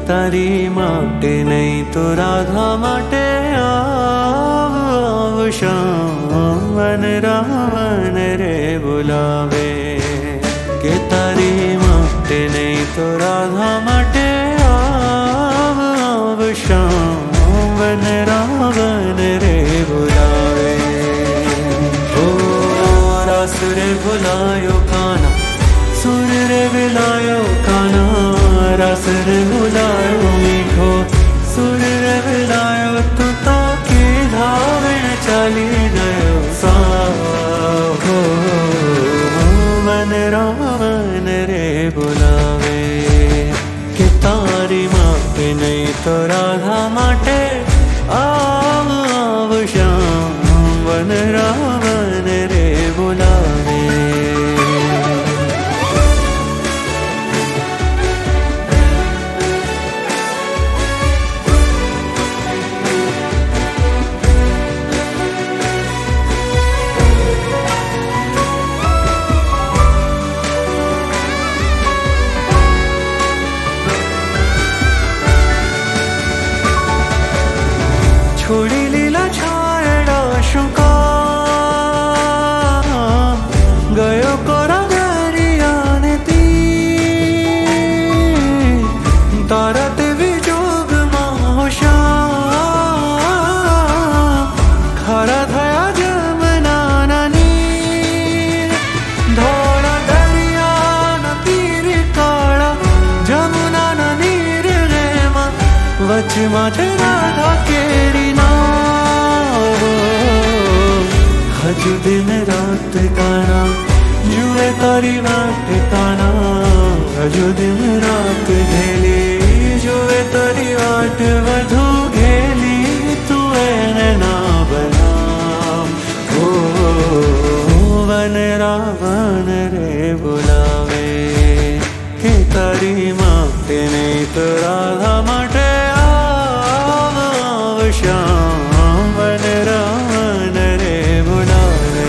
તારી માટે નહીં તો રાધા માટે આવ શ્યામ વન રાવણ રે બોલાવે કે તારી માટે નહીં તો રાધા માટે આવ શ્યામ વન રાવણ રે બોલાવે ઓ રાસ રે બોલાયો કાના सुर रे विलायो काना रस रे बुलायो मीठो सुर रे विलायो तू तो की धावे चली गयो साहो मन रावण रे बुलावे कि तारी माटे नहीं तो राधा माटे आव आव श्याम वन रावण रे बुलावे छोड़ी लीला छायड़ा शुका गयो कोरा दरिया ने ती तारत विजोग मोशा खरा थया जमना नीर धोड़ा दरिया न तीर काला जमुना न नीर रेमा वच माथे राधा केरी हजू दिन रात काना जुए तारी वाट काना हजू दिन रात घेली जुए तारी वाट वधू घेली तू ना बना ओ वन रावण रे बुलावे के तारी माटे नहीं तो राधा माटे आव आव श्याम वन रावण रे बुलावे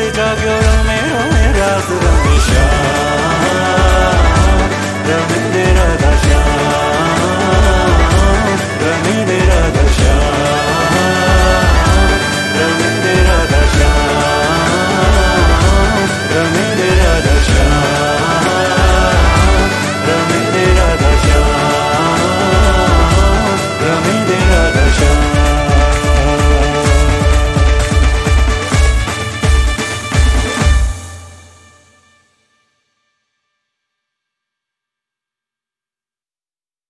जाग्यो मेरो रास रमेशा रमे